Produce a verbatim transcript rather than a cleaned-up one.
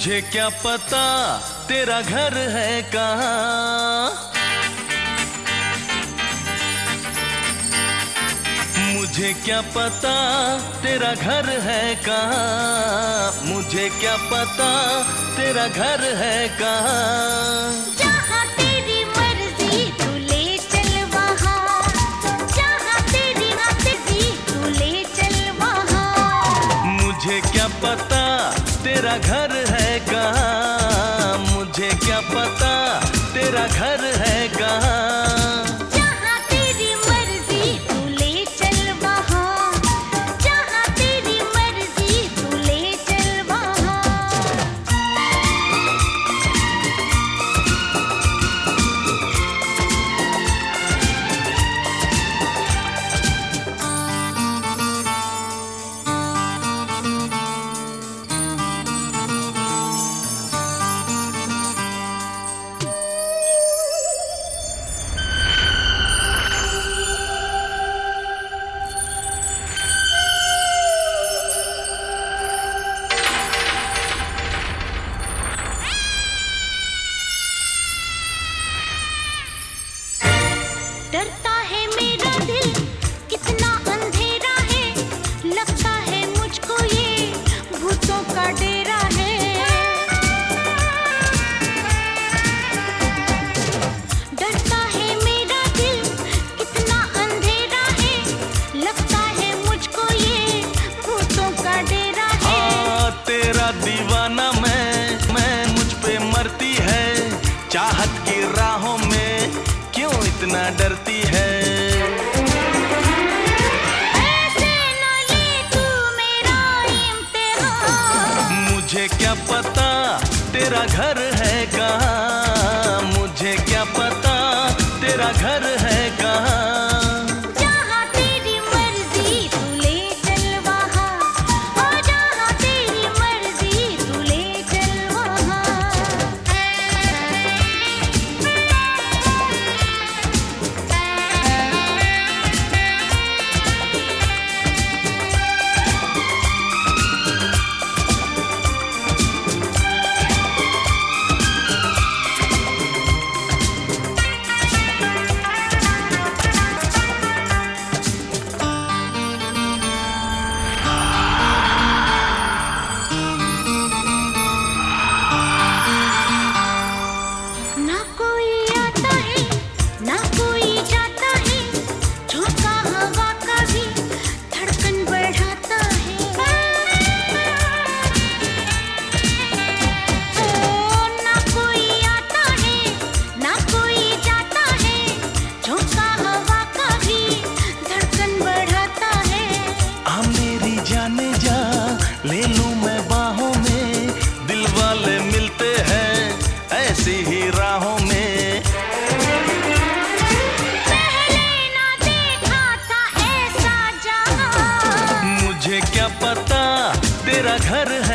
मुझे क्या पता तेरा घर है कहाँ, मुझे क्या पता तेरा घर है कहाँ, मुझे क्या पता तेरा घर है कहाँ। जहाँ तेरी मर्जी तू ले चल वहाँ, जहाँ तेरी मर्जी तू ले चल वहाँ। मुझे क्या पता तेरा घर है कहाँ, मुझे क्या पता तेरा घर है कहाँ। जहाँ तेरी मर्जी तू ले चल वहाँ, जहाँ तेरी मर्जी तू ले चल वहाँ। डरता है मेरा दिल कितना अंधेरा है, लगता है मुझको ये भूतों का डेरा है। डरता है मेरा दिल कितना अंधेरा है, लगता है मुझको ये भूतों का डेरा है। हाँ तेरा दीवाना मैं, मैं मुझ पे मरती है, चाहत की राहों में क्यों इतना डरती है। ऐसे ना ले तू मेरा इम्तिहान, मुझे क्या पता तेरा घर है कहाँ, मुझे क्या पता तेरा घर है कहाँ। जहाँ तेरी मर्जी तू ले चल वहाँ, और जहाँ तेरी मर्जी तू ले चल वहाँ। ना कोई आता है ना कोई जाता है, झोंका हवा का भी धड़कन बढ़ाता है। ओ ना कोई आता है ना कोई जाता है, झोंका हवा का भी धड़कन बढ़ाता है। आ मेरी जाने जा ले लूं मैं बाहों में, दिल वाले मिलते हैं ऐसी ही राहों में। पहले ना देखा था ऐसा जहां, मुझे क्या पता तेरा घर है